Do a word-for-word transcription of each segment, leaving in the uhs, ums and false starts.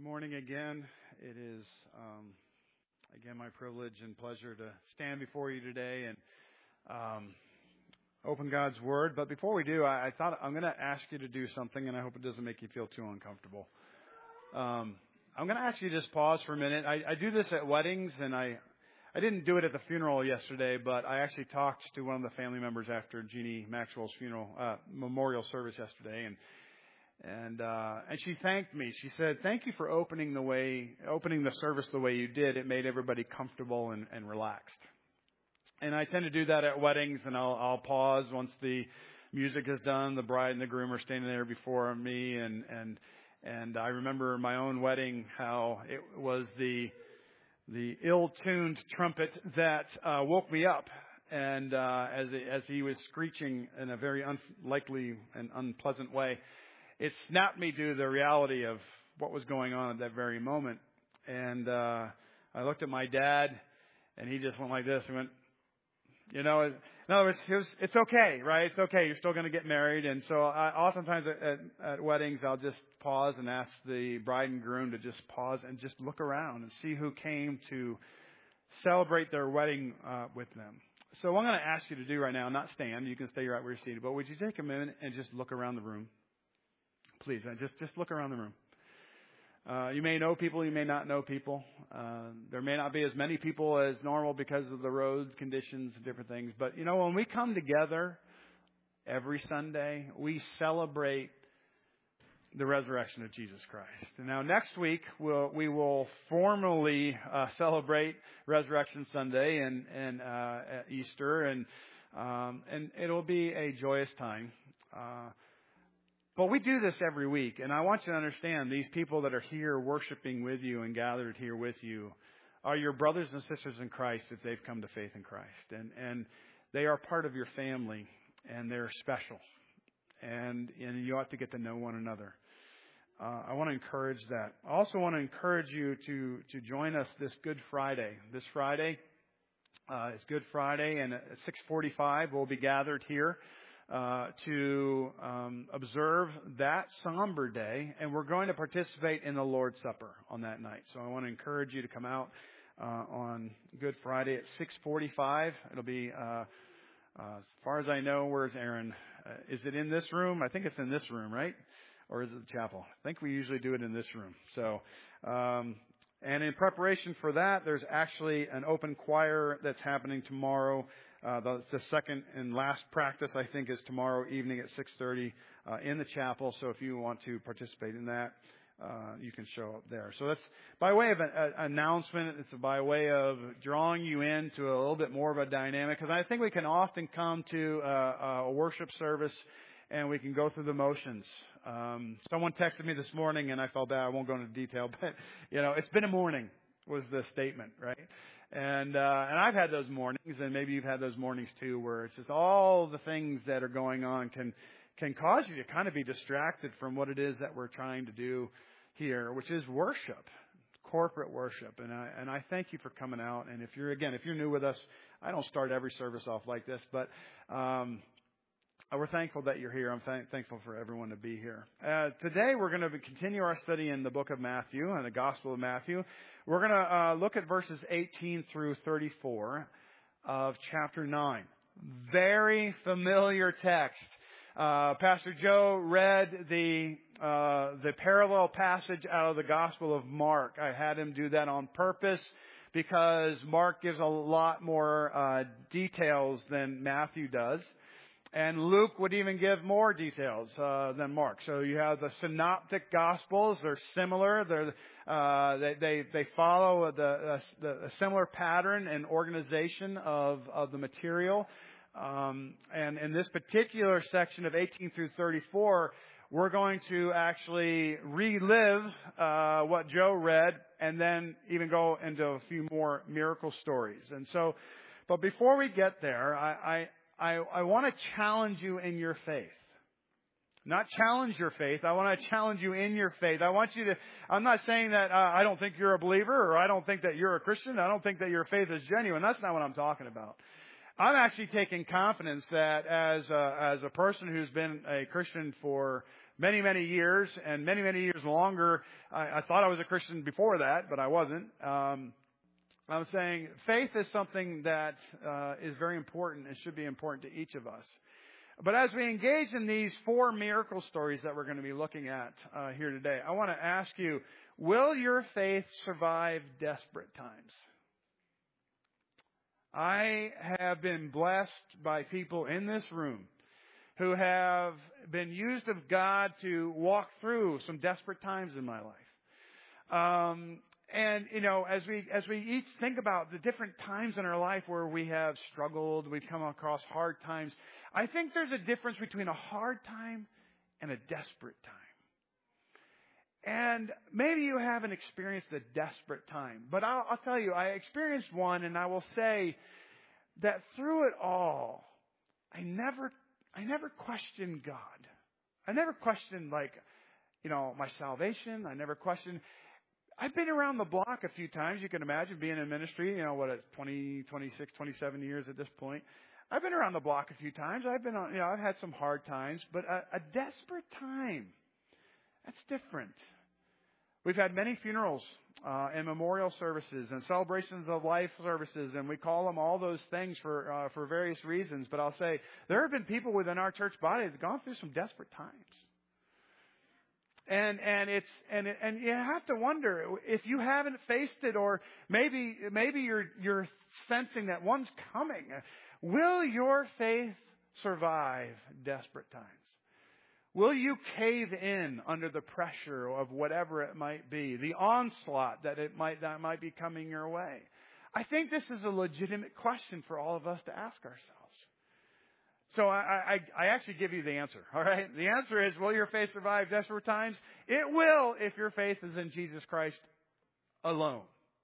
morning again. It is, um, again, my privilege and pleasure to stand before you today and um, open God's Word. But before we do, I, I thought I'm going to ask you to do something, and I hope it doesn't make you feel too uncomfortable. Um, I'm going to ask you to just pause for a minute. I, I do this at weddings, and I, I didn't do it at the funeral yesterday, but I actually talked to one of the family members after Jeannie Maxwell's funeral, uh, memorial service yesterday, and And uh, and she thanked me. She said, "Thank you for opening the way, opening the service the way you did. It made everybody comfortable and, and relaxed." And I tend to do that at weddings, and I'll, I'll pause once the music is done. The bride and the groom are standing there before me, and and and I remember my own wedding, how it was the the ill-tuned trumpet that uh, woke me up, and uh, as as he was screeching in a very unlikely and unpleasant way, it snapped me to the reality of what was going on at that very moment. And uh, I looked at my dad, and he just went like this. He went, you know, in other words, it was, it's okay, right? It's okay. You're still going to get married. And so I, oftentimes at, at, at weddings, I'll just pause and ask the bride and groom to just pause and just look around and see who came to celebrate their wedding uh, with them. So what I'm going to ask you to do right now, not stand. You can stay right where you're seated. But would you take a minute and just look around the room? Please, just just look around the room. Uh, you may know people, you may not know people. Uh, there may not be as many people as normal because of the roads, conditions, and different things. But, you know, when we come together every Sunday, we celebrate the resurrection of Jesus Christ. And now next week, we'll, we will formally uh, celebrate Resurrection Sunday and, and uh, Easter, and, um, and it'll be a joyous time. Uh But we do this every week, and I want you to understand these people that are here worshiping with you and gathered here with you are your brothers and sisters in Christ if they've come to faith in Christ. And and they are part of your family, and they're special. And, and you ought to get to know one another. Uh, I want to encourage that. I also want to encourage you to, to join us this Good Friday. This Friday uh, is Good Friday, and at six forty-five we'll be gathered here Uh, to um, observe that somber day, and we're going to participate in the Lord's Supper on that night. So I want to encourage you to come out uh, on Good Friday at six forty-five. It'll be, uh, uh, as far as I know, where's Aaron? Uh, is it in this room? I think it's in this room, right? Or is it the chapel? I think we usually do it in this room. So, um, and in preparation for that, there's actually an open choir that's happening tomorrow. Uh, the, the second and last practice, I think, is tomorrow evening at six thirty uh, in the chapel. So if you want to participate in that, uh, you can show up there. So that's by way of an announcement. It's by way of drawing you into a little bit more of a dynamic, because I think we can often come to uh, a worship service and we can go through the motions. Um, someone texted me this morning, and I felt bad. I won't go into detail, but you know, it's been a morning was the statement, right? And uh, and I've had those mornings, and maybe you've had those mornings too, where it's just all the things that are going on can can cause you to kind of be distracted from what it is that we're trying to do here, which is worship, corporate worship. And I and I thank you for coming out. And if you're again, if you're new with us, I don't start every service off like this, but um, we're thankful that you're here. I'm th- thankful for everyone to be here. Uh, today, we're going to continue our study in the book of Matthew and the Gospel of Matthew. We're going to uh, look at verses eighteen through thirty-four of chapter nine. Very familiar text. Uh, Pastor Joe read the uh, the parallel passage out of the Gospel of Mark. I had him do that on purpose because Mark gives a lot more uh, details than Matthew does. And Luke would even give more details uh, than Mark. So you have the synoptic gospels; they're similar. They're uh, they, they they follow the, the a similar pattern and organization of of the material. Um, and in this particular section of eighteen through thirty-four, we're going to actually relive uh, what Joe read, and then even go into a few more miracle stories. And so, but before we get there, I. I I, I want to challenge you in your faith. Not challenge your faith. I want to challenge you in your faith. I want you to, I'm not saying that uh, I don't think you're a believer, or I don't think that you're a Christian. I don't think that your faith is genuine. That's not what I'm talking about. I'm actually taking confidence that as a, as a person who's been a Christian for many, many years and many, many years longer. I, I thought I was a Christian before that, but I wasn't. Um, I was saying faith is something that uh, is very important and should be important to each of us. But as we engage in these four miracle stories that we're going to be looking at uh, here today, I want to ask you, will your faith survive desperate times? I have been blessed by people in this room who have been used of God to walk through some desperate times in my life. Um, and, you know, as we as we each think about the different times in our life where we have struggled, we've come across hard times, I think there's a difference between a hard time and a desperate time. And maybe you haven't experienced a desperate time, but I'll, I'll tell you, I experienced one, and I will say that through it all, I never, I never questioned God. I never questioned, like, you know, my salvation. I never questioned. I've been around the block a few times. You can imagine being in ministry, you know, what, twenty, twenty-six, twenty-seven years at this point. I've been around the block a few times. I've been on, you know, I've had some hard times, but a, a desperate time, that's different. We've had many funerals uh, and memorial services and celebrations of life services, and we call them all those things for uh, for various reasons. But I'll say there have been people within our church body that have gone through some desperate times, and and it's and and you have to wonder if you haven't faced it, or maybe maybe you're you're sensing that one's coming. Will your faith survive desperate times? Will you cave in under the pressure of whatever it might be, the onslaught that it might that might be coming your way? I think this is a legitimate question for all of us to ask ourselves. So I, I, I actually give you the answer. All right, the answer is: will your faith survive desperate times? It will, if your faith is in Jesus Christ alone.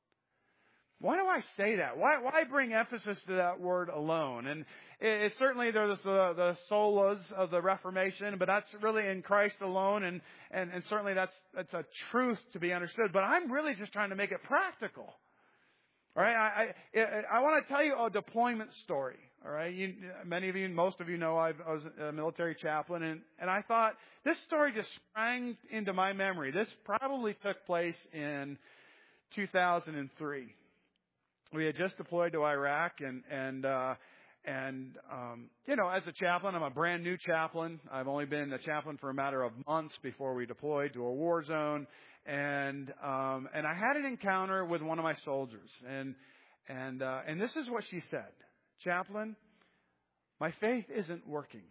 Why do I say that? Why why bring emphasis to that word alone? And it, it certainly there's the, the solas of the Reformation, but that's really in Christ alone, and, and, and certainly that's that's a truth to be understood. But I'm really just trying to make it practical. All right, I I, I want to tell you a deployment story. All right, you, many of you, most of you know I've, I was a military chaplain, and, and I thought this story just sprang into my memory. This probably took place in two thousand three. We had just deployed to Iraq, and and uh, and um, you know, as a chaplain, I'm a brand new chaplain. I've only been a chaplain for a matter of months before we deployed to a war zone, and um, and I had an encounter with one of my soldiers, and and uh, and this is what she said: "Chaplain, my faith isn't working."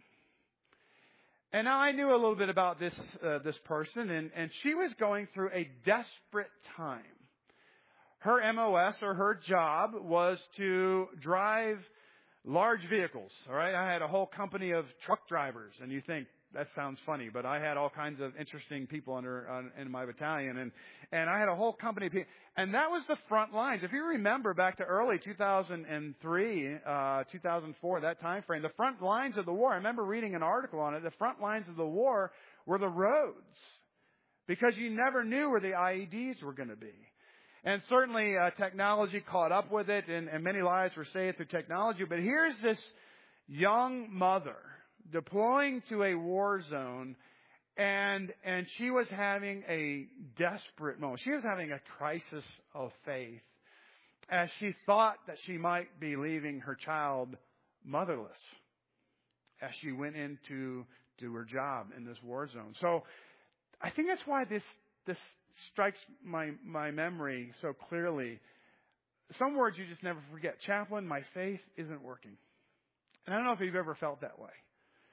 And now I knew a little bit about this uh, this person, and and she was going through a desperate time. Her M O S, or her job, was to drive large vehicles. All right, I had a whole company of truck drivers, and you think that sounds funny, but I had all kinds of interesting people under uh, in my battalion, and and I had a whole company of people, and that was the front lines. If you remember back to early two thousand three, uh, two thousand four, that time frame, the front lines of the war. I remember reading an article on it. The front lines of the war were the roads, because you never knew where the I E Ds were going to be. And certainly uh, technology caught up with it, and, and many lives were saved through technology. But here's this young mother deploying to a war zone, and and she was having a desperate moment. She was having a crisis of faith as she thought that she might be leaving her child motherless as she went into to her job in this war zone. So I think that's why this this strikes my, my memory so clearly. Some words you just never forget. Chaplain, my faith isn't working. And I don't know if you've ever felt that way.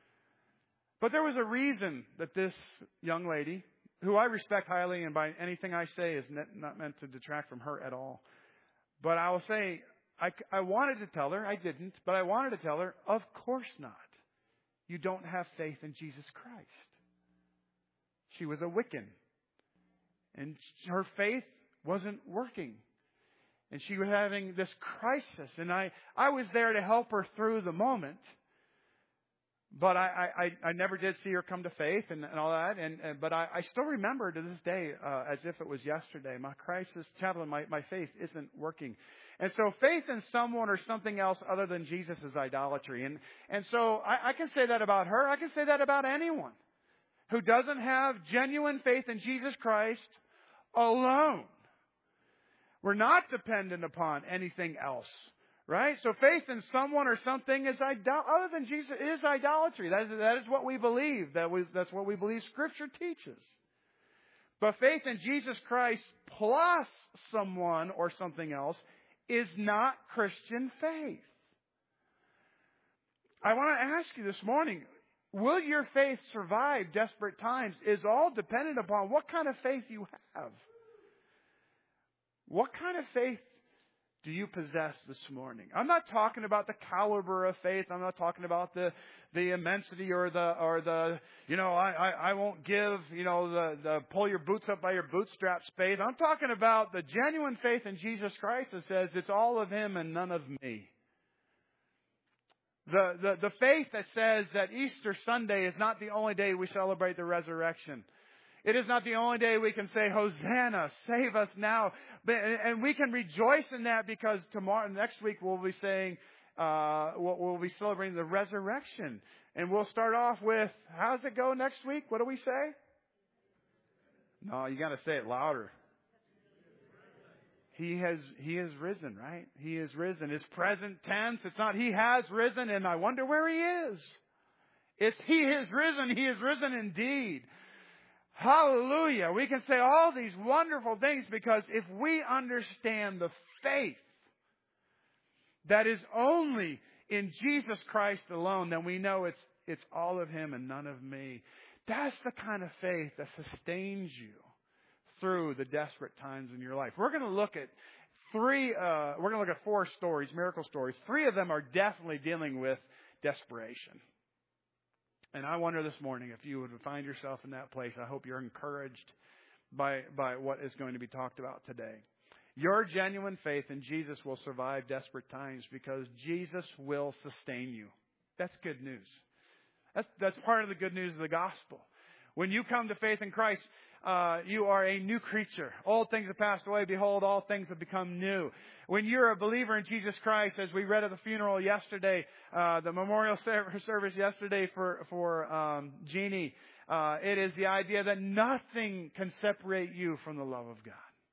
But there was a reason that this young lady, who I respect highly, and by anything I say is not meant to detract from her at all. But I will say, I, I wanted to tell her, I didn't, but I wanted to tell her, of course not. You don't have faith in Jesus Christ. She was a Wiccan. And her faith wasn't working. And she was having this crisis. And I, I was there to help her through the moment. But I, I, I never did see her come to faith and, and all that. And, and But I, I still remember to this day, uh, as if it was yesterday, my crisis, chaplain, my, my faith isn't working. And so faith in someone or something else other than Jesus is idolatry. And, and so I, I can say that about her. I can say that about anyone. who doesn't have genuine faith in Jesus Christ alone. We're not dependent upon anything else, right? So faith in someone or something is idol- other than Jesus is idolatry. That is, that is what we believe. That was, that's what we believe Scripture teaches. But faith in Jesus Christ plus someone or something else is not Christian faith. I want to ask you this morning, will your faith survive desperate times? Is all dependent upon what kind of faith you have. What kind of faith do you possess this morning? I'm not talking about the caliber of faith. I'm not talking about the the immensity or the or the you know I I, I won't give you know the the pull your boots up by your bootstraps faith. I'm talking about the genuine faith in Jesus Christ that says it's all of Him and none of me. The the the faith that says that Easter Sunday is not the only day we celebrate the resurrection. It is not the only day we can say, Hosanna, save us now. But, and we can rejoice in that because tomorrow, next week, we'll be saying, uh, we'll, we'll be celebrating the resurrection. And we'll start off with, how's it go next week? What do we say? No, you got to say it louder. He has, he has risen, right? He is risen. It's present tense. It's not He has risen and I wonder where He is. It's He is risen. He is risen indeed. Hallelujah. We can say all these wonderful things because if we understand the faith that is only in Jesus Christ alone, then we know it's it's all of Him and none of me. That's the kind of faith that sustains you through the desperate times in your life. We're going to look at three, uh, we're going to look at four stories, miracle stories. Three of them are definitely dealing with desperation. And I wonder this morning if you would find yourself in that place. I hope you're encouraged by, by what is going to be talked about today. Your genuine faith in Jesus will survive desperate times because Jesus will sustain you. That's good news. That's, that's part of the good news of the gospel. When you come to faith in Christ, uh, you are a new creature. Old things have passed away. Behold, all things have become new. When you're a believer in Jesus Christ, as we read at the funeral yesterday, uh, the memorial service yesterday for, for um, Jeannie, uh, it is the idea that nothing can separate you from the love of God.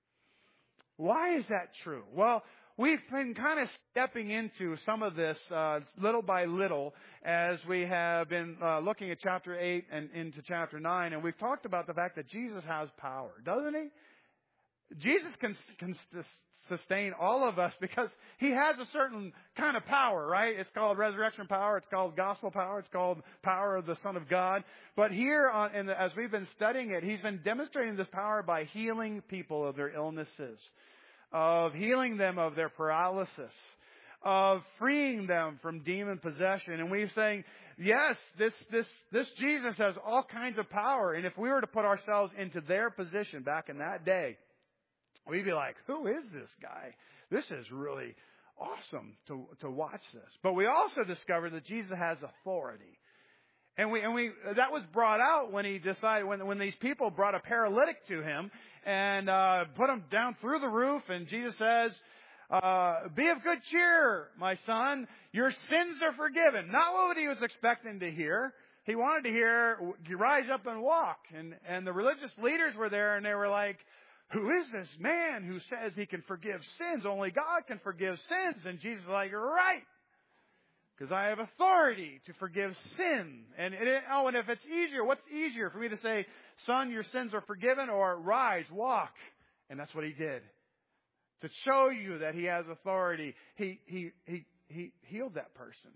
Why is that true? Well, we've been kind of stepping into some of this uh, little by little as we have been uh, looking at chapter eight and into chapter nine. And we've talked about the fact that Jesus has power, doesn't He? Jesus can, can sustain all of us because He has a certain kind of power, right? It's called resurrection power. It's called gospel power. It's called power of the Son of God. But here, on, in the, as we've been studying it, He's been demonstrating this power by healing people of their illnesses, of healing them of their paralysis, of freeing them from demon possession. And we're saying, yes, this, this, this Jesus has all kinds of power. And if we were to put ourselves into their position back in that day, we'd be like, who is this guy? This is really awesome to, to watch this. But we also discovered that Jesus has authority. And we, and we, that was brought out when He decided, when, when these people brought a paralytic to Him and, uh, put him down through the roof. And Jesus says, uh, be of good cheer, my son. Your sins are forgiven. Not what He was expecting to hear. He wanted to hear, rise up and walk. And, and the religious leaders were there and they were like, who is this man who says He can forgive sins? Only God can forgive sins. And Jesus is like, right. Because I have authority to forgive sin. And it, oh, and if it's easier, what's easier for me to say, son, your sins are forgiven, or rise, walk? And that's what He did. To show you that He has authority, He, he, he, he healed that person.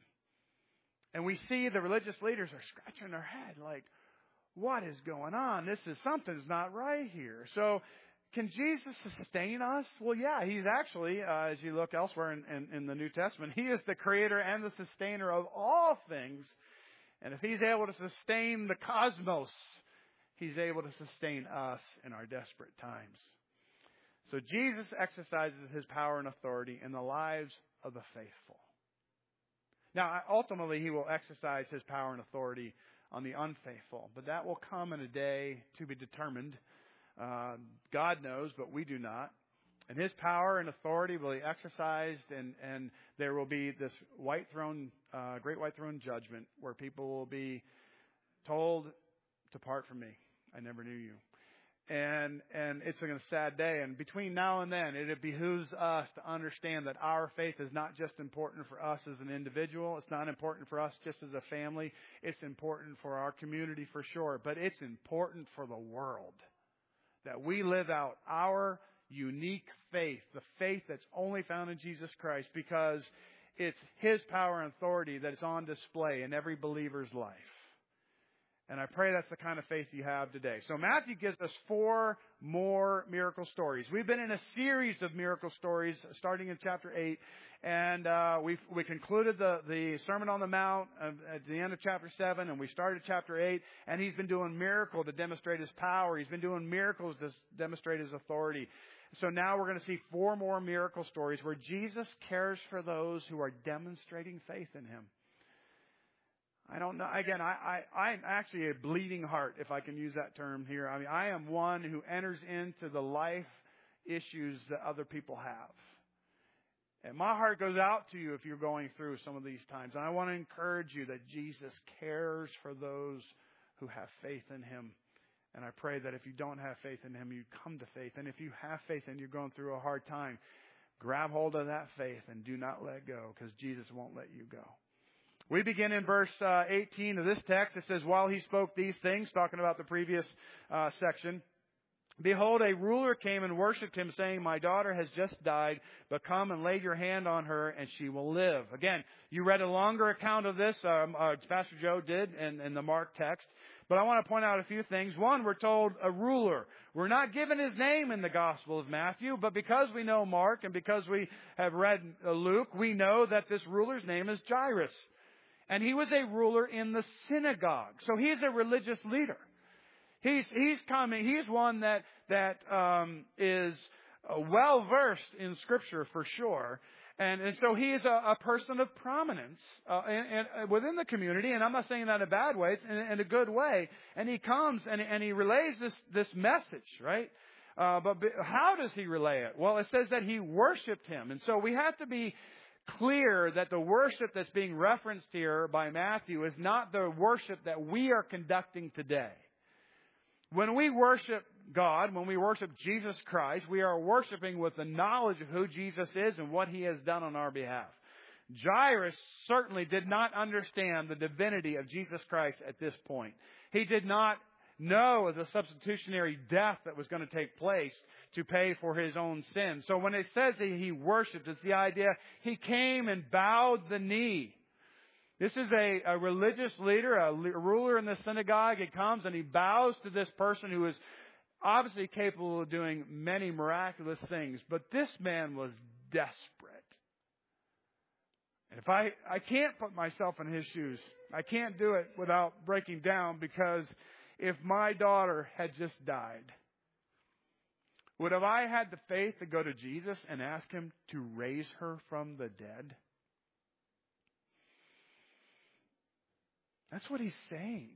And we see the religious leaders are scratching their head like, what is going on? This is, something's not right here. So, can Jesus sustain us? Well, yeah, He's actually, uh, as you look elsewhere in, in, in the New Testament, He is the creator and the sustainer of all things. And if He's able to sustain the cosmos, He's able to sustain us in our desperate times. So Jesus exercises His power and authority in the lives of the faithful. Now, ultimately, He will exercise His power and authority on the unfaithful. But that will come in a day to be determined. Uh, God knows, but we do not. And His power and authority will be exercised, and, and there will be this white throne, uh, great white throne judgment where people will be told depart from me. I never knew you. And and it's a sad day. And between now and then, it behooves us to understand that our faith is not just important for us as an individual. It's not important for us just as a family. It's important for our community for sure. But it's important for the world that we live out our unique faith, the faith that's only found in Jesus Christ, because it's His power and authority that is on display in every believer's life. And I pray that's the kind of faith you have today. So Matthew gives us four more miracle stories. We've been in a series of miracle stories starting in chapter eight. And uh, we we concluded the, the Sermon on the Mount at the end of chapter seven. And we started chapter eight. And he's been doing miracles to demonstrate His power. He's been doing miracles to demonstrate His authority. So now we're going to see four more miracle stories where Jesus cares for those who are demonstrating faith in Him. I don't know. Again, I, I, I'm actually a bleeding heart, if I can use that term here. I mean, I am one who enters into the life issues that other people have. And my heart goes out to you if you're going through some of these times. And I want to encourage you that Jesus cares for those who have faith in Him. And I pray that if you don't have faith in Him, you come to faith. And if you have faith and you're going through a hard time, grab hold of that faith and do not let go, because Jesus won't let you go. We begin in verse uh, eighteen of this text. It says, while he spoke these things, talking about the previous uh, section, behold, a ruler came and worshipped him, saying, my daughter has just died, but come and lay your hand on her, and she will live. Again, you read a longer account of this. Um, uh, Pastor Joe did in, in the Mark text. But I want to point out a few things. One, we're told a ruler. We're not given his name in the Gospel of Matthew, but because we know Mark and because we have read Luke, we know that this ruler's name is Jairus. And he was a ruler in the synagogue. So he's a religious leader. He's he's coming. He's one that that um, is well versed in Scripture for sure. And, and so he is a, a person of prominence uh, and, and within the community. And I'm not saying that in a bad way. It's in, in a good way. And he comes and, and he relays this this message, right? Uh, but how does he relay it? Well, it says that he worshipped him. And so we have to be clear that the worship that's being referenced here by Matthew is not the worship that we are conducting today. When we worship God, when we worship Jesus Christ, we are worshiping with the knowledge of who Jesus is and what He has done on our behalf. Jairus certainly did not understand the divinity of Jesus Christ at this point. He did not know the substitutionary death that was going to take place to pay for his own sins. So when it says that he worshipped, it's the idea he came and bowed the knee. This is a, a religious leader, a ruler in the synagogue. He comes and he bows to this person who is obviously capable of doing many miraculous things. But this man was desperate. And if I, I can't put myself in his shoes, I can't do it without breaking down, because if my daughter had just died, would have I had the faith to go to Jesus and ask Him to raise her from the dead? That's what he's saying.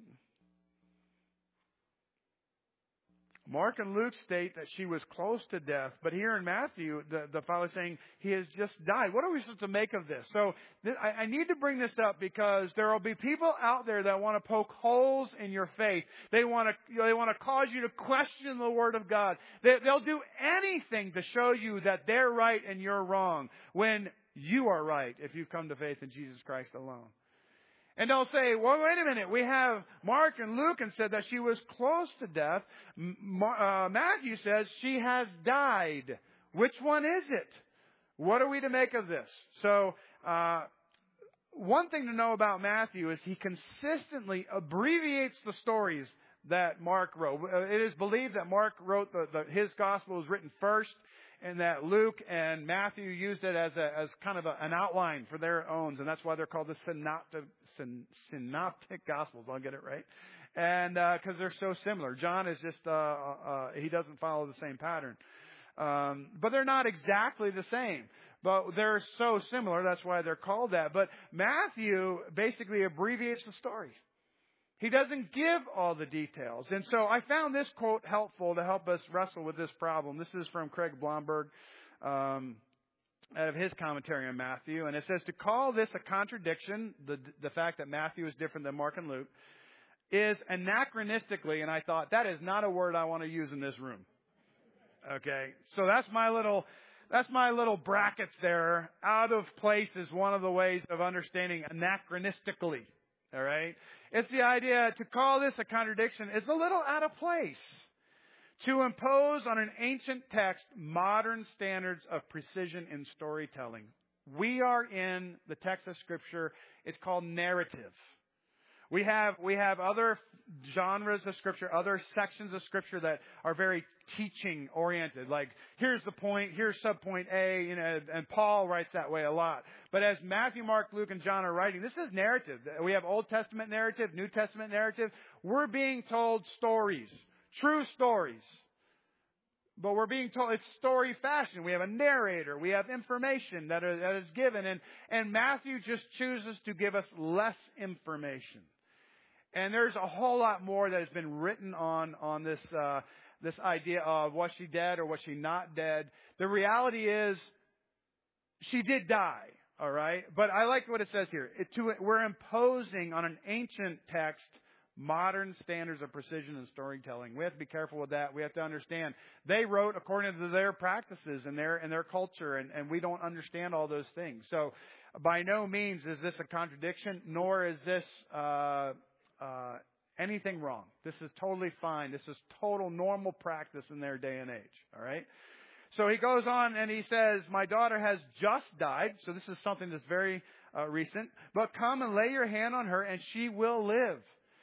Mark and Luke state that she was close to death, but here in Matthew, the, the fellow is saying he has just died. What are we supposed to make of this? So th- I, I need to bring this up because there will be people out there that want to poke holes in your faith. They want to you know, they want to cause you to question the Word of God. They, they'll do anything to show you that they're right and you're wrong, when you are right if you come to faith in Jesus Christ alone. And they'll say, well, wait a minute. We have Mark and Luke and said that she was close to death. Uh, Matthew says she has died. Which one is it? What are we to make of this? So, uh, one thing to know about Matthew is he consistently abbreviates the stories that Mark wrote. It is believed that Mark wrote the, the his gospel was written first, and that Luke and Matthew used it as a, as kind of a, an outline for their own, and that's why they're called the synoptic, syn, synoptic Gospels. I'll get it right, and because uh, they're so similar. John is just uh, uh, he doesn't follow the same pattern, um, but they're not exactly the same. But they're so similar, that's why they're called that. But Matthew basically abbreviates the story. He doesn't give all the details. And so I found this quote helpful to help us wrestle with this problem. This is from Craig Blomberg, um, out of his commentary on Matthew. And it says, to call this a contradiction, the, the fact that Matthew is different than Mark and Luke, is anachronistically, and I thought, that is not a word I want to use in this room. Okay, so that's my little, that's my little brackets there. Out of place is one of the ways of understanding anachronistically. All right, it's the idea to call this a contradiction is a little out of place. To impose on an ancient text modern standards of precision in storytelling. We are in the text of Scripture. It's called narrative. We have we have other genres of Scripture, other sections of Scripture that are very teaching oriented. Like, here's the point, here's subpoint A, you know, and Paul writes that way a lot. But as Matthew, Mark, Luke, and John are writing, this is narrative. We have Old Testament narrative, New Testament narrative. We're being told stories, true stories. But we're being told it's story fashion. We have a narrator. We have information that, are, that is given. And, and Matthew just chooses to give us less information. And there's a whole lot more that has been written on, on this, uh, this idea of was she dead or was she not dead. The reality is she did die. All right. But I like what it says here. It, to, we're imposing on an ancient text modern standards of precision and storytelling. We have to be careful with that. We have to understand they wrote according to their practices and their and their culture, and, and we don't understand all those things. So by no means is this a contradiction, nor is this uh, uh, anything wrong. This is totally fine. This is total normal practice in their day and age. All right. So he goes on and he says, my daughter has just died. So this is something that's very uh, recent. But come and lay your hand on her and she will live.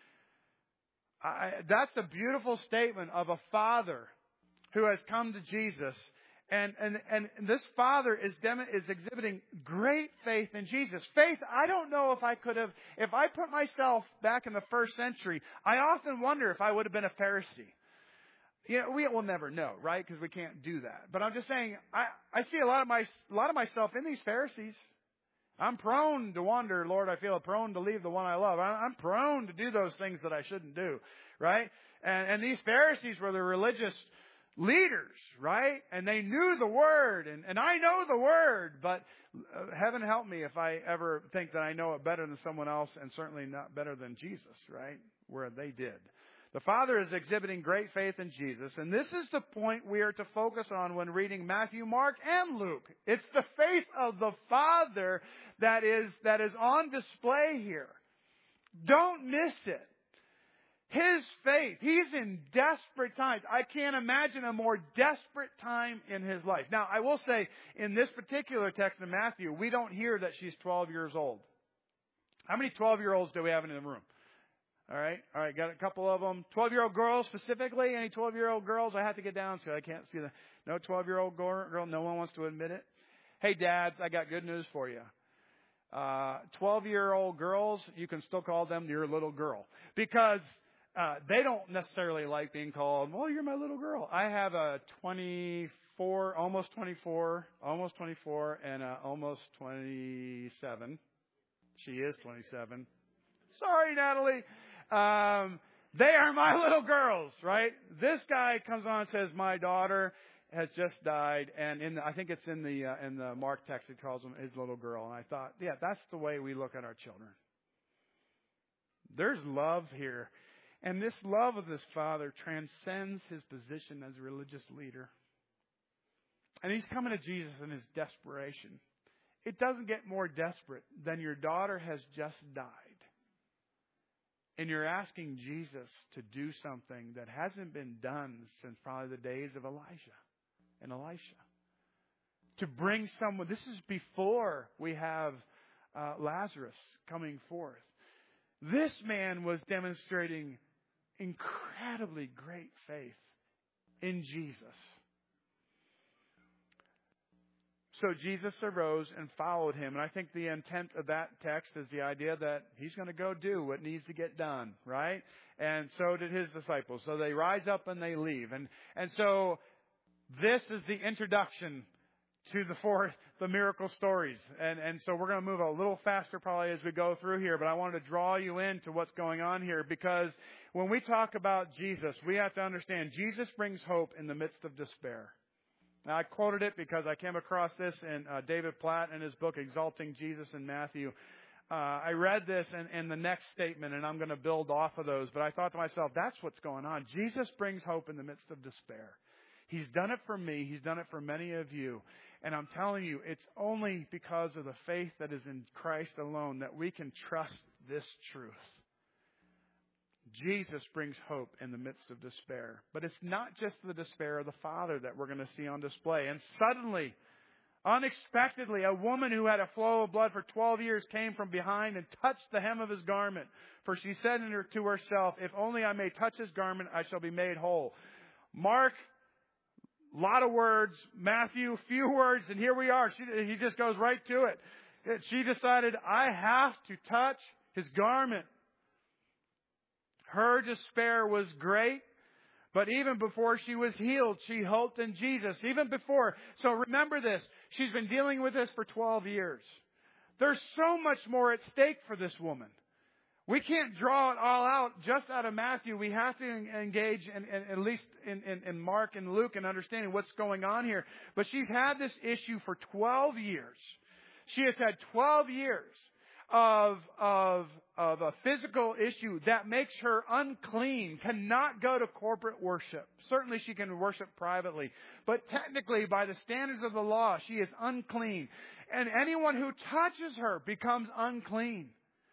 I, that's a beautiful statement of a father who has come to Jesus. And, and, and this father is, dem- is exhibiting great faith in Jesus. Faith, I don't know if I could have, if I put myself back in the first century, I often wonder if I would have been a Pharisee. You know, we will never know, right? Because we can't do that. But I'm just saying, I, I see a lot of my, a lot of myself in these Pharisees. I'm prone to wonder, Lord, I feel prone to leave the one I love. I'm prone to do those things that I shouldn't do, right? And, and these Pharisees were the religious leaders, right? And they knew the Word, and, and I know the Word, but uh, heaven help me if I ever think that I know it better than someone else, and certainly not better than Jesus, right? Where they did. The Father is exhibiting great faith in Jesus, and this is the point we are to focus on when reading Matthew, Mark, and Luke. It's the faith of the Father that is, that is on display here. Don't miss it. His faith. He's in desperate times. I can't imagine a more desperate time in his life. Now, I will say, in this particular text in Matthew, we don't hear that she's twelve years old. How many twelve-year-olds do we have in the room? All right. All right. Got a couple of them. twelve-year-old girls specifically. Any twelve-year-old girls? I have to get down so I can't see the. No twelve-year-old girl. No one wants to admit it. Hey, dads, I got good news for you. Uh, twelve-year-old girls, you can still call them your little girl. Because uh, they don't necessarily like being called, well, you're my little girl. I have a twenty-four, almost twenty-four, almost twenty-four, and a almost twenty-seven. She is twenty-seven. Sorry, Natalie. Um, they are my little girls, right? This guy comes on and says, my daughter has just died. And in the, I think it's in the, uh, in the Mark text, it calls him his little girl. And I thought, yeah, that's the way we look at our children. There's love here. And this love of this father transcends his position as a religious leader. And he's coming to Jesus in his desperation. It doesn't get more desperate than your daughter has just died. And you're asking Jesus to do something that hasn't been done since probably the days of Elijah and Elisha. To bring someone, this is before we have uh, Lazarus coming forth. This man was demonstrating incredibly great faith in Jesus. So Jesus arose and followed him. And I think the intent of that text is the idea that he's going to go do what needs to get done, right? And so did his disciples. So they rise up and they leave. And and so this is the introduction to the four the miracle stories. And and so we're going to move a little faster probably as we go through here. But I wanted to draw you into what's going on here, because when we talk about Jesus, we have to understand Jesus brings hope in the midst of despair. Now, I quoted it because I came across this in uh, David Platt in his book, Exalting Jesus in Matthew. uh, I read this and, and the next statement, and I'm going to build off of those. But I thought to myself, that's what's going on. Jesus brings hope in the midst of despair. He's done it for me. He's done it for many of you. And I'm telling you, it's only because of the faith that is in Christ alone that we can trust this truth. Jesus brings hope in the midst of despair. But it's not just the despair of the Father that we're going to see on display. And suddenly, unexpectedly, a woman who had a flow of blood for twelve years came from behind and touched the hem of his garment. For she said to herself, if only I may touch his garment, I shall be made whole. Mark, a lot of words. Matthew, few words. And here we are. She, he just goes right to it. She decided, I have to touch his garment. Her despair was great. But even before she was healed, she hoped in Jesus. Even before. So remember this. She's been dealing with this for twelve years. There's so much more at stake for this woman. We can't draw it all out just out of Matthew. We have to engage, in, in, at least in, in, in Mark and Luke, and understanding what's going on here. But she's had this issue for twelve years. She has had twelve years of, of, of a physical issue that makes her unclean, cannot go to corporate worship. Certainly she can worship privately. But technically, by the standards of the law, she is unclean. And anyone who touches her becomes unclean.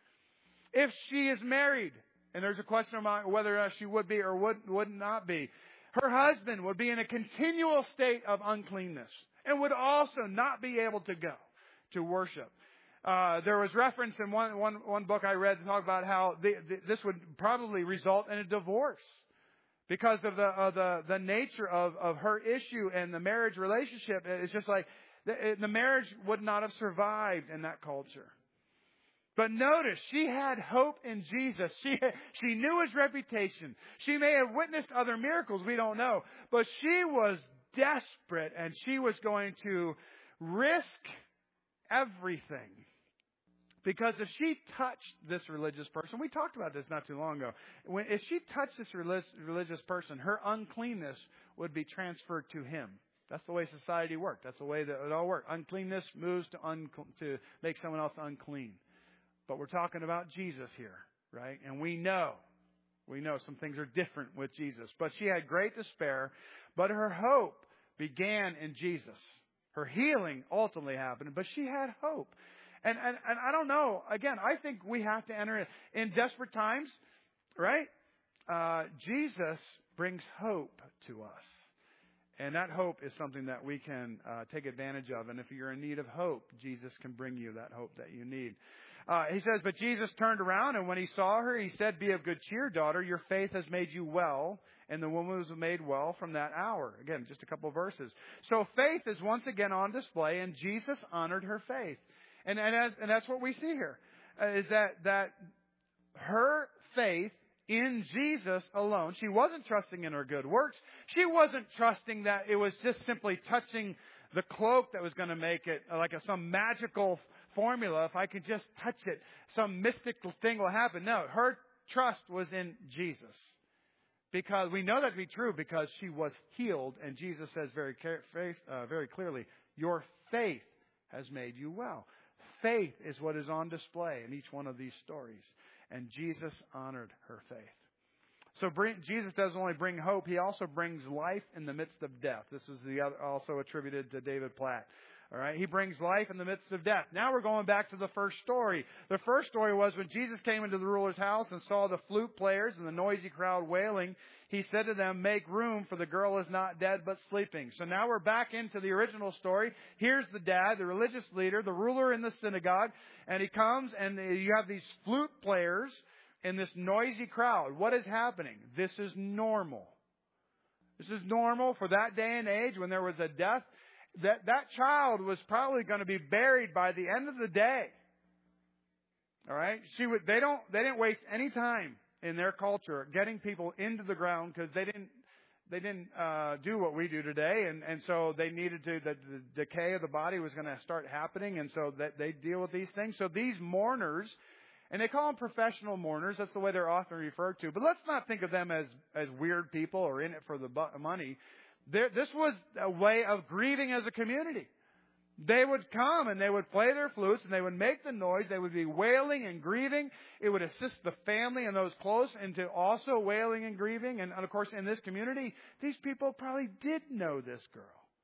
If she is married, and there's a question about whether she would be or would, would not be, her husband would be in a continual state of uncleanness and would also not be able to go to worship. Uh, there was reference in one, one, one book I read to talk about how the, the, this would probably result in a divorce because of the of the, the nature of, of her issue and the marriage relationship. It's just like the, the marriage would not have survived in that culture. But notice, she had hope in Jesus. She, she knew his reputation. She may have witnessed other miracles, we don't know. But she was desperate, and she was going to risk everything. Because if she touched this religious person, we talked about this not too long ago. When, if she touched this religious person, her uncleanness would be transferred to him. That's the way society worked. That's the way that it all worked. Uncleanness moves to, un, to make someone else unclean. But we're talking about Jesus here, right? And we know, we know some things are different with Jesus. But she had great despair, but her hope began in Jesus. Her healing ultimately happened, but she had hope. And, and, and I don't know, again, I think we have to enter in, in desperate times, right? Uh, Jesus brings hope to us. And that hope is something that we can uh, take advantage of. And if you're in need of hope, Jesus can bring you that hope that you need. Uh, he says, but Jesus turned around, and when he saw her, he said, be of good cheer, daughter. Your faith has made you well. And the woman was made well from that hour. Again, just a couple of verses. So faith is once again on display, and Jesus honored her faith. And, and, as, and that's what we see here, uh, is that, that her faith in Jesus alone, she wasn't trusting in her good works. She wasn't trusting that it was just simply touching the cloak that was going to make it like a, some magical formula. If I could just touch it, some mystical thing will happen. No, her trust was in Jesus. Because we know that to be true because she was healed. And Jesus says very, uh, very clearly, your faith has made you well. Faith is what is on display in each one of these stories. And Jesus honored her faith. So bring, Jesus doesn't only bring hope, he also brings life in the midst of death. This is the other, also attributed to David Platt. All right, he brings life in the midst of death. Now we're going back to the first story. The first story was when Jesus came into the ruler's house and saw the flute players and the noisy crowd wailing. He said to them, make room, for the girl is not dead but sleeping. So now we're back into the original story. Here's the dad, the religious leader, the ruler in the synagogue. And he comes and you have these flute players in this noisy crowd. What is happening? This is normal. This is normal for that day and age when there was a death. That, that child was probably going to be buried by the end of the day. All right? She would, they don't, they didn't waste any time in their culture getting people into the ground because they didn't, they didn't uh, do what we do today. And, and so they needed to, the, the decay of the body was going to start happening. And so that they deal with these things. So these mourners, and they call them professional mourners. That's the way they're often referred to. But let's not think of them as, as weird people or in it for the money. There, this was a way of grieving as a community. They would come and they would play their flutes and they would make the noise. They would be wailing and grieving. It would assist the family and those close into also wailing and grieving. And, of course, in this community, these people probably did know this girl.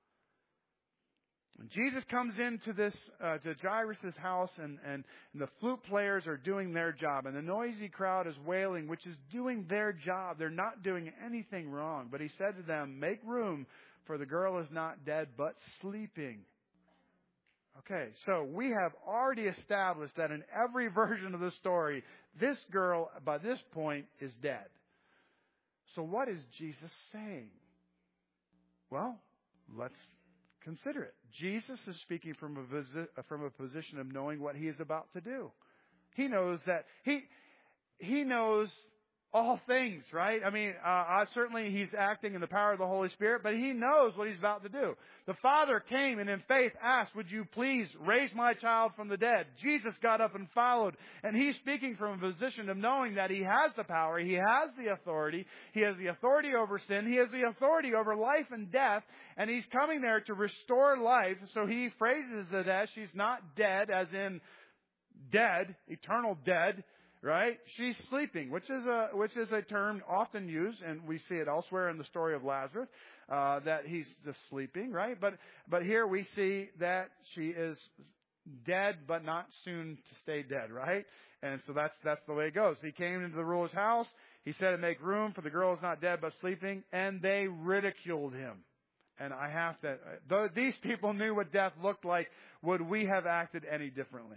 When Jesus comes into this, uh, to Jairus' house, and, and, and the flute players are doing their job, and the noisy crowd is wailing, which is doing their job. They're not doing anything wrong. But he said to them, "Make room, for the girl is not dead, but sleeping." Okay, so we have already established that in every version of the story, this girl, by this point, is dead. So what is Jesus saying? Well, let's consider it. Jesus is speaking from a, visit, from a position of knowing what he is about to do. He knows that he he knows all things, right? I mean, uh, uh, certainly he's acting in the power of the Holy Spirit, but he knows what he's about to do. The Father came and in faith asked, "Would you please raise my child from the dead?" Jesus got up and followed, and he's speaking from a position of knowing that he has the power, he has the authority, he has the authority over sin, he has the authority over life and death, and he's coming there to restore life. So he phrases it as she's not dead, as in dead, eternal dead. Right? She's sleeping, which is a which is a term often used, and we see it elsewhere in the story of Lazarus, uh, that he's just sleeping, right? But but here we see that she is dead, but not soon to stay dead, right? And so that's that's the way it goes. He came into the ruler's house. He said to make room, for the girl is not dead, but sleeping, and they ridiculed him. And I have to, though these people knew what death looked like, would we have acted any differently?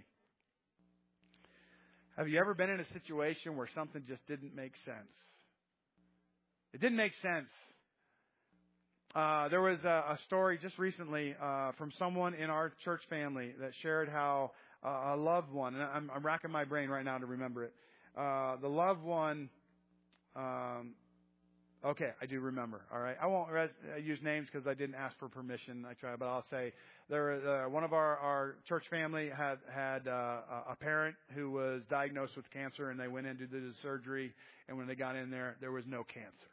Have you ever been in a situation where something just didn't make sense? It didn't make sense. Uh, there was a, a story just recently uh, from someone in our church family that shared how uh, a loved one, and I'm, I'm racking my brain right now to remember it. Uh, the loved one, um, okay, I do remember. All right, I won't res- use names because I didn't ask for permission. I tried, but I'll say. There, uh, one of our, our church family had had uh, a parent who was diagnosed with cancer, and they went in to do the surgery. And when they got in there, there was no cancer.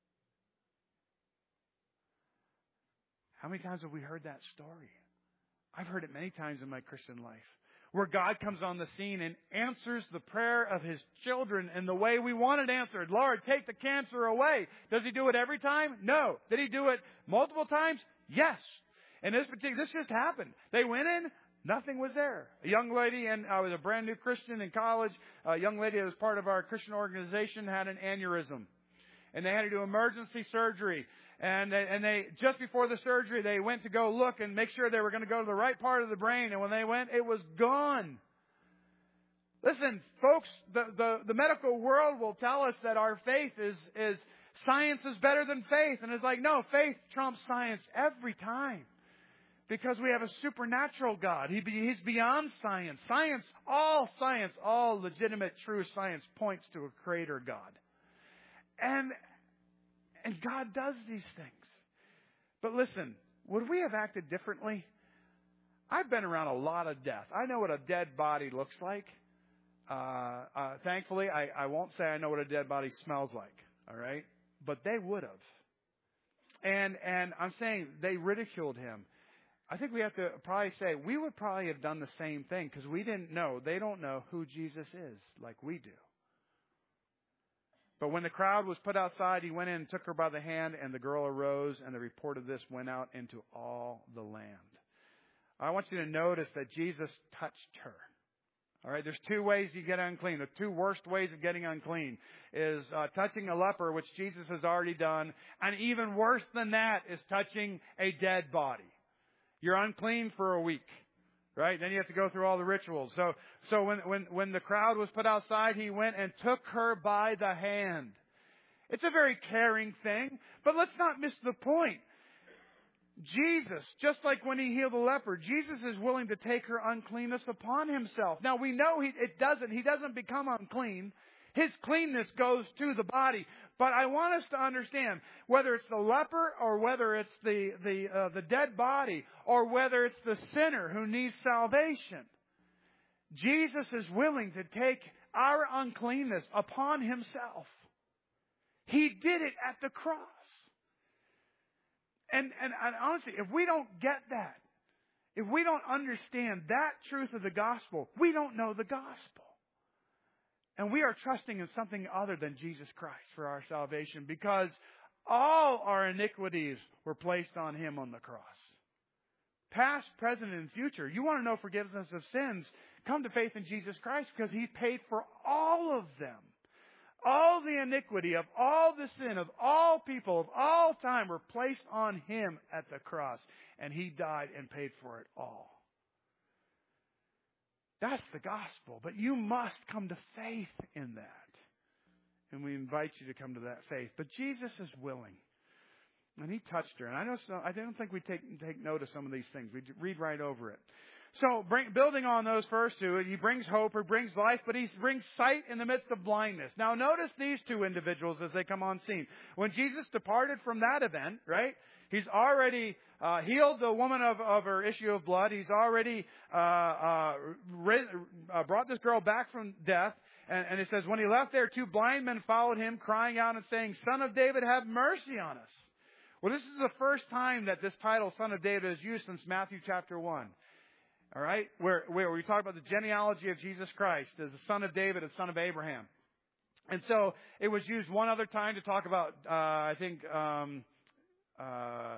How many times have we heard that story? I've heard it many times in my Christian life, where God comes on the scene and answers the prayer of His children in the way we want it answered. Lord, take the cancer away. Does He do it every time? No. Did He do it multiple times? Yes. And this particular, this just happened. They went in, nothing was there. A young lady, and I was a brand new Christian in college, a young lady that was part of our Christian organization had an aneurysm. And they had to do emergency surgery. And they, and they, just before the surgery, they went to go look and make sure they were going to go to the right part of the brain. And when they went, it was gone. Listen, folks, the, the, the medical world will tell us that our faith is, is, science is better than faith. And it's like, no, faith trumps science every time. Because we have a supernatural God. He, he's beyond science. Science, all science, all legitimate, true science points to a creator God. And, and God does these things. But listen, would we have acted differently? I've been around a lot of death. I know what a dead body looks like. Uh, uh, thankfully, I, I won't say I know what a dead body smells like. All right? But they would have. And, and I'm saying they ridiculed him. I think we have to probably say we would probably have done the same thing because we didn't know. They don't know who Jesus is like we do. But when the crowd was put outside, he went in and took her by the hand, and the girl arose, and the report of this went out into all the land. I want you to notice that Jesus touched her. All right, there's two ways you get unclean. The two worst ways of getting unclean is uh, touching a leper, which Jesus has already done, and even worse than that is touching a dead body. You're unclean for a week, right? Then you have to go through all the rituals. So, so when, when, when the crowd was put outside, he went and took her by the hand. It's a very caring thing, but let's not miss the point. Jesus, just like when he healed the leper, Jesus is willing to take her uncleanness upon himself. Now we know he, it doesn't, he doesn't become unclean. His cleanness goes to the body. But I want us to understand, whether it's the leper or whether it's the, the, uh, the dead body or whether it's the sinner who needs salvation, Jesus is willing to take our uncleanness upon himself. He did it at the cross. And, and, and honestly, if we don't get that, If we don't understand that truth of the gospel, we don't know the gospel. And we are trusting in something other than Jesus Christ for our salvation, because all our iniquities were placed on Him on the cross. Past, present, and future. You want to know forgiveness of sins? Come to faith in Jesus Christ, because He paid for all of them. All the iniquity of all the sin of all people of all time were placed on Him at the cross. And He died and paid for it all. That's the gospel. But you must come to faith in that. And we invite you to come to that faith. But Jesus is willing. And He touched her. And I know some, I don't think we take take note of some of these things. We read right over it. So bring, building on those first two, He brings hope, He brings life, but He brings sight in the midst of blindness. Now notice these two individuals as they come on scene. When Jesus departed from that event, right, He's already uh, healed the woman of, of her issue of blood. He's already uh, uh, re- uh, brought this girl back from death. And, and it says, when He left there, two blind men followed Him, crying out and saying, Son of David, have mercy on us. Well, this is the first time that this title, Son of David, is used since Matthew chapter one. All right? Where, where we talk about the genealogy of Jesus Christ as the son of David and son of Abraham. And so it was used one other time to talk about, uh, I think, um, uh,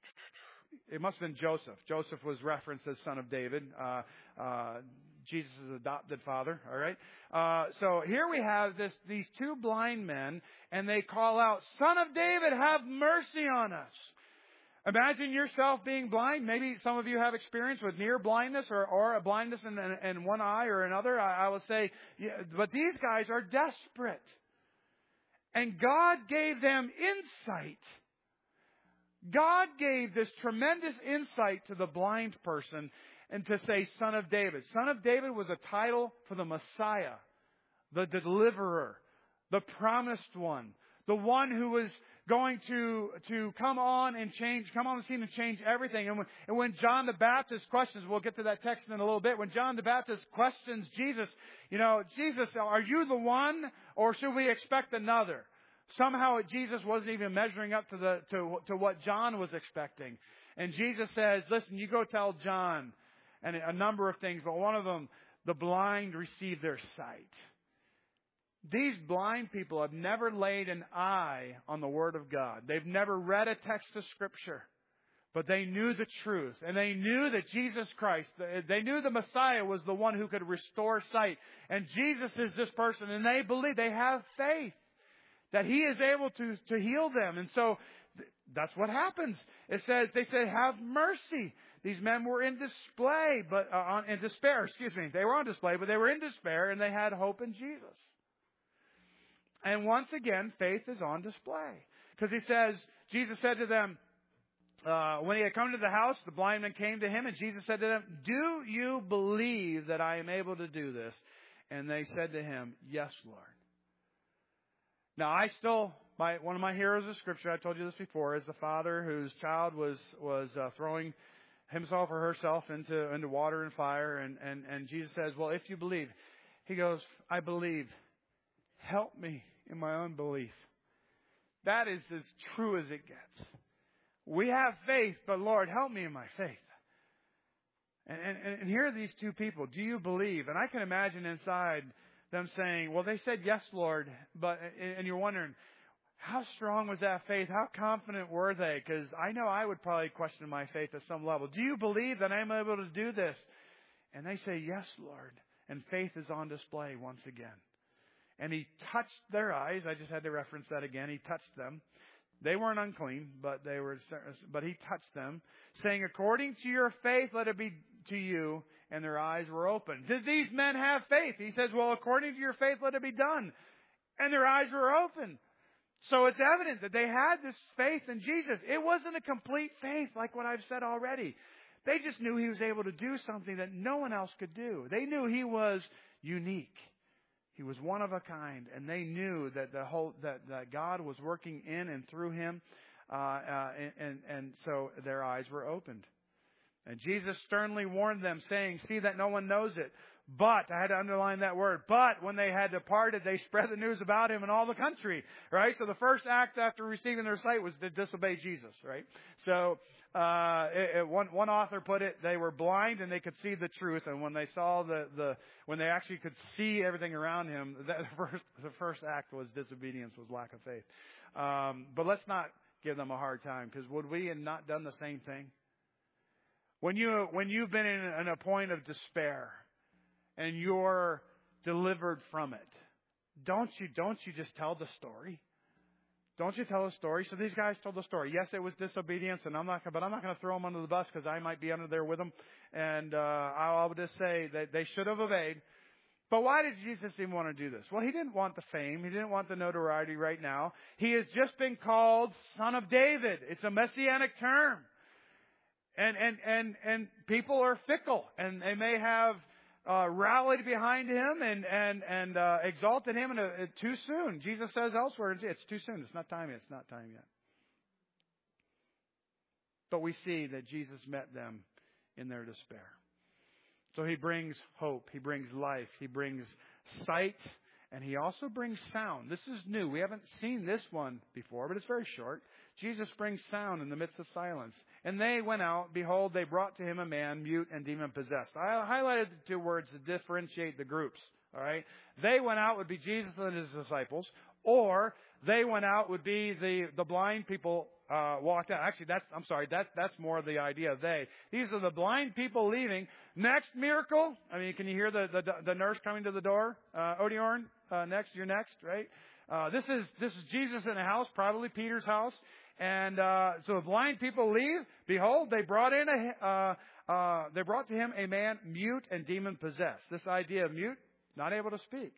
it must have been Joseph. Joseph was referenced as son of David. Uh, uh, Jesus' adopted father. All right? Uh, so here we have this, these two blind men, and they call out, Son of David, have mercy on us. Imagine yourself being blind. Maybe some of you have experience with near blindness or, or a blindness in, in, in one eye or another. I, I will say, yeah, but these guys are desperate. And God gave them insight. God gave this tremendous insight to the blind person and to say, Son of David. Son of David was a title for the Messiah, the deliverer, the promised one, the one who was going to, to come on and change, come on the scene and change everything. And when, and when John the Baptist questions, we'll get to that text in a little bit, when John the Baptist questions Jesus, you know, Jesus, are you the one, or should we expect another? Somehow Jesus wasn't even measuring up to the, to, to what John was expecting. And Jesus says, listen, you go tell John, and a number of things, but one of them, the blind receive their sight. These blind people have never laid an eye on the Word of God. They've never read a text of Scripture. But they knew the truth. And they knew that Jesus Christ, they knew the Messiah was the one who could restore sight. And Jesus is this person. And they believe, they have faith that He is able to, to heal them. And so that's what happens. It says, they said, have mercy. These men were in display, but uh, on, in despair, excuse me. They were on display, but they were in despair, and they had hope in Jesus. And once again, faith is on display. Because He says, Jesus said to them, uh, when He had come to the house, the blind men came to Him, and Jesus said to them, do you believe that I am able to do this? And they said to Him, yes, Lord. Now, I still, my, one of my heroes of Scripture, I told you this before, is the father whose child was, was uh, throwing himself or herself into, into water and fire. And, and, and Jesus says, well, if you believe. He goes, I believe. Help me in my unbelief. That is as true as it gets. We have faith, but Lord, help me in my faith. And, and, and here are these two people. Do you believe? And I can imagine inside them saying, well, they said, yes, Lord. But, and you're wondering, how strong was that faith? How confident were they? Because I know I would probably question my faith at some level. Do you believe that I'm able to do this? And they say, yes, Lord. And faith is on display once again. And He touched their eyes. I just had to reference that again. He touched them. They weren't unclean, but they were. But He touched them, saying, according to your faith, let it be to you. And their eyes were open. Did these men have faith? He says, well, according to your faith, let it be done. And their eyes were open. So it's evident that they had this faith in Jesus. It wasn't a complete faith like what I've said already. They just knew He was able to do something that no one else could do. They knew He was unique. He was one of a kind, and they knew that the whole that, that God was working in and through Him, uh, uh, and, and and so their eyes were opened. And Jesus sternly warned them, saying, see that no one knows it. But, I had to underline that word, but when they had departed, they spread the news about him in all the country, right? So the first act after receiving their sight was to disobey Jesus, right? So, uh, it, it, one, one author put it, they were blind and they could see the truth. And when they saw the, the, when they actually could see everything around him, that first, the first act was disobedience, was lack of faith. Um, but let's not give them a hard time, because would we have not done the same thing? When you, when you've been in, in a point of despair, and you're delivered from it, don't you, don't you just tell the story? Don't you tell the story? So these guys told the story. Yes, it was disobedience, and I'm not, but I'm not going to throw them under the bus because I might be under there with them. And, uh, I'll just say that they should have obeyed. But why did Jesus even want to do this? Well, he didn't want the fame. He didn't want the notoriety right now. He has just been called Son of David. It's a messianic term. And, and, and, and people are fickle, and they may have, Uh, rallied behind him and and and uh, exalted him, and uh, too soon. Jesus says elsewhere, it's too soon. It's not time yet. It's not time yet. But we see that Jesus met them in their despair. So he brings hope. He brings life. He brings sight, and he also brings sound. This is new. We haven't seen this one before, but it's very short. Jesus brings sound in the midst of silence. And they went out. Behold, they brought to him a man mute and demon-possessed. I highlighted the two words to differentiate the groups. All right? They went out would be Jesus and his disciples. Or they went out would be the, the blind people uh, walked out. Actually, that's, I'm sorry, that, that's more the idea of they. These are the blind people leaving. Next miracle. I mean, can you hear the, the, the nurse coming to the door? Uh, Odiorn, uh, next, you're next, right? Uh, this is, this is Jesus in a house, probably Peter's house. And, uh, so the blind people leave. Behold, they brought in a, uh, uh, they brought to him a man mute and demon possessed. This idea of mute, not able to speak.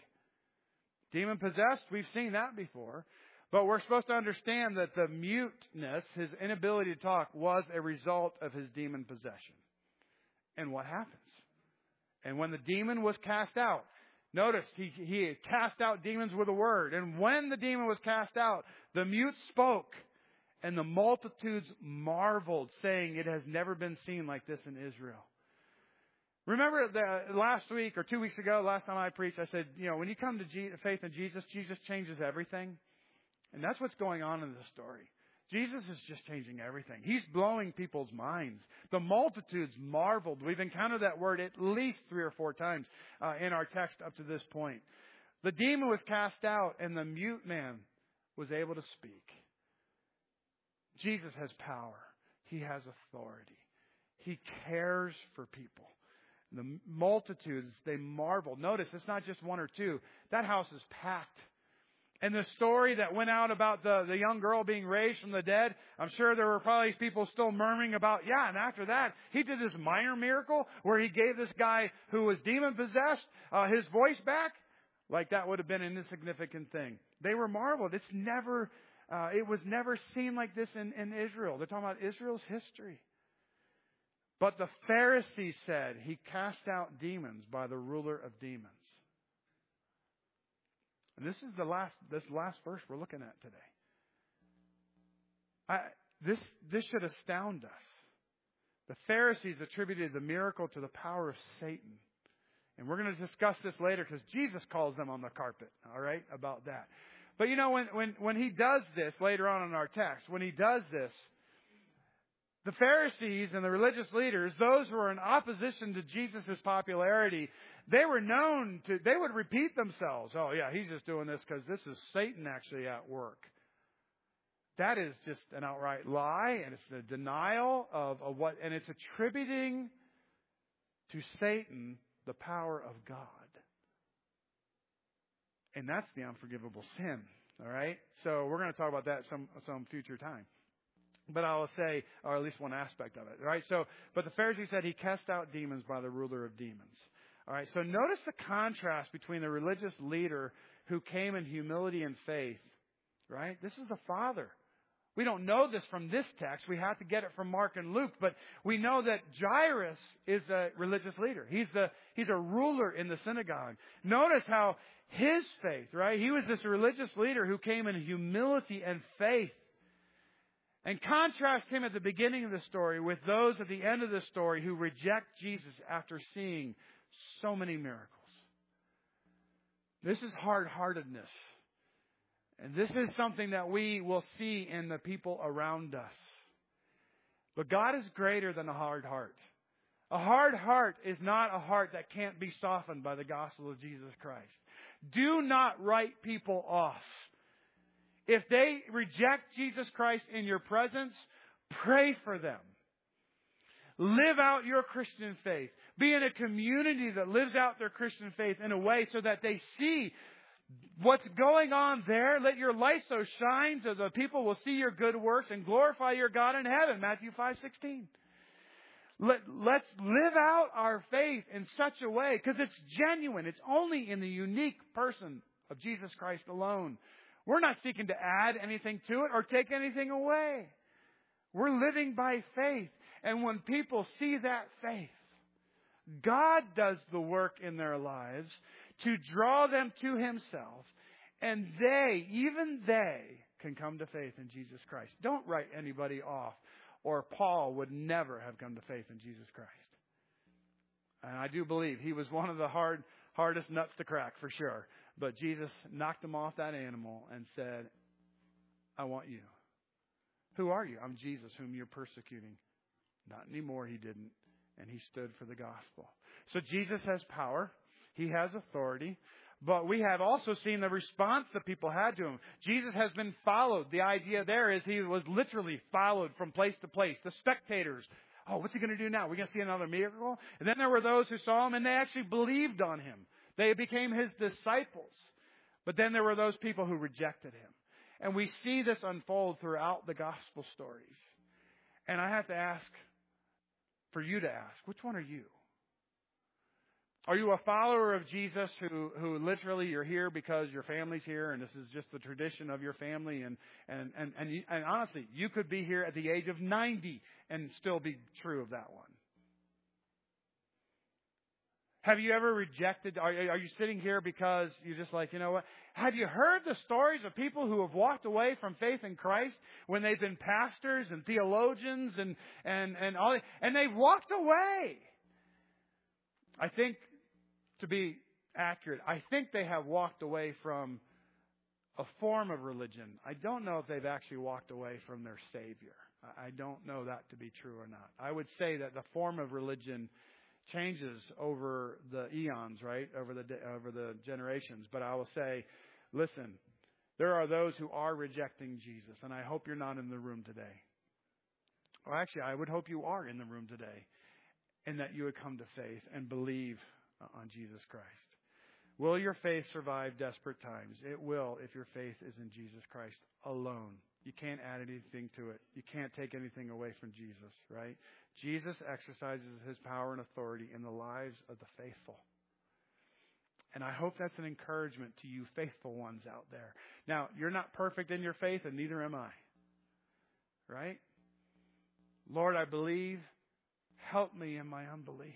Demon possessed, we've seen that before. But we're supposed to understand that the muteness, his inability to talk, was a result of his demon possession. And what happens? And when the demon was cast out, notice he, he cast out demons with a word. And when the demon was cast out, the mute spoke. And the multitudes marveled, saying, it has never been seen like this in Israel. Remember the last week or two weeks ago, last time I preached, I said, you know, when you come to Je- faith in Jesus, Jesus changes everything. And that's what's going on in this story. Jesus is just changing everything. He's blowing people's minds. The multitudes marveled. We've encountered that word at least three or four times uh, in our text up to this point. The demon was cast out, and the mute man was able to speak. Jesus has power. He has authority. He cares for people. The multitudes, they marveled. Notice, it's not just one or two. That house is packed. And the story that went out about the, the young girl being raised from the dead, I'm sure there were probably people still murmuring about, yeah, and after that, he did this minor miracle where he gave this guy who was demon-possessed uh, his voice back. Like that would have been an insignificant thing. They were marveled. It's never... Uh, it was never seen like this in, in Israel. They're talking about Israel's history. But the Pharisees said he cast out demons by the ruler of demons. And this is the last, this last verse we're looking at today. I, this, this should astound us. The Pharisees attributed the miracle to the power of Satan. And we're going to discuss this later because Jesus calls them on the carpet, all right, about that. But you know, when, when, when he does this later on in our text, when he does this, the Pharisees and the religious leaders, those who were in opposition to Jesus' popularity, they were known to, they would repeat themselves. Oh yeah, he's just doing this because this is Satan actually at work. That is just an outright lie, and it's a denial of, of what, and it's attributing to Satan the power of God. And that's the unforgivable sin. All right? So we're going to talk about that some some future time. But I'll say, or at least one aspect of it. All right? So, but the Pharisees said he cast out demons by the ruler of demons. All right? So notice the contrast between the religious leader who came in humility and faith. Right? This is the Father. We don't know this from this text. We have to get it from Mark and Luke. But we know that Jairus is a religious leader. He's the he's a ruler in the synagogue. Notice how his faith, right? He was this religious leader who came in humility and faith. And contrast him at the beginning of the story with those at the end of the story who reject Jesus after seeing so many miracles. This is hard-heartedness. And this is something that we will see in the people around us. But God is greater than a hard heart. A hard heart is not a heart that can't be softened by the gospel of Jesus Christ. Do not write people off. If they reject Jesus Christ in your presence, pray for them. Live out your Christian faith. Be in a community that lives out their Christian faith in a way so that they see what's going on there. Let your light so shine so the people will see your good works and glorify your God in heaven. Matthew five sixteen. Let, let's live out our faith in such a way because it's genuine. It's only in the unique person of Jesus Christ alone. We're not seeking to add anything to it or take anything away. We're living by faith. And when people see that faith, God does the work in their lives to draw them to Himself. And they, even they, can come to faith in Jesus Christ. Don't write anybody off. Or Paul would never have come to faith in Jesus Christ. And I do believe he was one of the hard, hardest nuts to crack for sure. But Jesus knocked him off that animal and said, I want you. Who are you? I'm Jesus, whom you're persecuting. Not anymore, he didn't. And he stood for the gospel. So Jesus has power. He has authority. But we have also seen the response that people had to him. Jesus has been followed. The idea there is he was literally followed from place to place. The spectators. Oh, what's he going to do now? We're going to see another miracle? And then there were those who saw him and they actually believed on him. They became his disciples. But then there were those people who rejected him. And we see this unfold throughout the gospel stories. And I have to ask, for you to ask, which one are you? Are you a follower of Jesus who, who literally you're here because your family's here and this is just the tradition of your family? And, and, and, and, you, and honestly, you could be here at the age of ninety and still be true of that one. Have you ever rejected, are, are you sitting here because you're just like, you know what? Have you heard the stories of people who have walked away from faith in Christ when they've been pastors and theologians and, and, and all, and they've walked away? I think, to be accurate, I think they have walked away from a form of religion. I don't know if they've actually walked away from their Savior. I don't know that to be true or not. I would say that the form of religion changes over the eons, right? Over the over the generations. But I will say, listen, there are those who are rejecting Jesus, and I hope you're not in the room today. Well, actually, I would hope you are in the room today, and that you would come to faith and believe on Jesus Christ. Will your faith survive desperate times? It will if your faith is in Jesus Christ alone. You can't add anything to it. You can't take anything away from Jesus, right? Jesus exercises his power and authority in the lives of the faithful. And I hope that's an encouragement to you faithful ones out there. Now, you're not perfect in your faith, and neither am I. Right? Lord, I believe. Help me in my unbelief.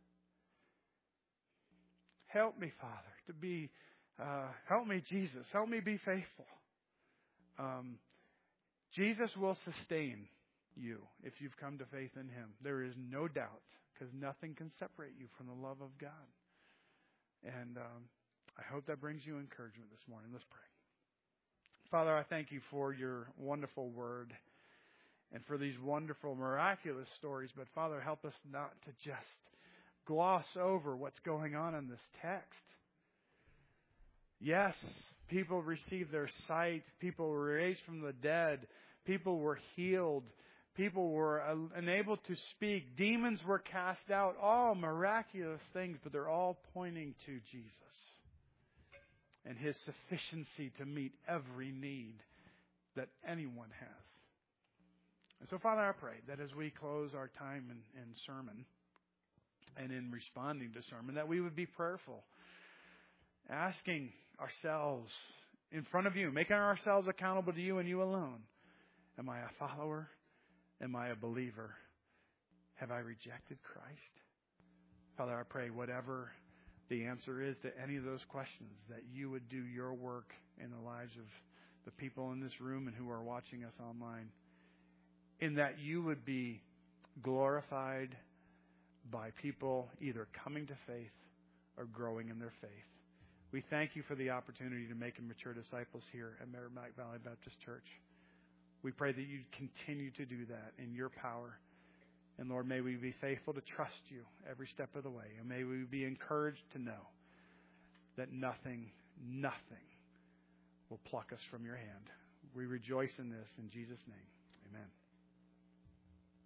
Help me, Father, to be, uh, help me, Jesus. Help me be faithful. Um, Jesus will sustain you if you've come to faith in Him. There is no doubt, because nothing can separate you from the love of God. And um, I hope that brings you encouragement this morning. Let's pray. Father, I thank you for your wonderful word and for these wonderful, miraculous stories. But Father, help us not to just gloss over what's going on in this text. Yes, people received their sight. People were raised from the dead. People were healed. People were enabled to speak. Demons were cast out. All miraculous things, but they're all pointing to Jesus and His sufficiency to meet every need that anyone has. And so, Father, I pray that as we close our time in, in sermon and in responding to sermon, that we would be prayerful, asking ourselves in front of you, making ourselves accountable to you and you alone. Am I a follower? Am I a believer? Have I rejected Christ? Father, I pray whatever the answer is to any of those questions, that you would do your work in the lives of the people in this room and who are watching us online. in that you would be glorified by people either coming to faith or growing in their faith. We thank you for the opportunity to make and mature disciples here at Merrimack Valley Baptist Church. We pray that you continue to do that in your power. And Lord, may we be faithful to trust you every step of the way. And may we be encouraged to know that nothing, nothing will pluck us from your hand. We rejoice in this in Jesus' name. Amen.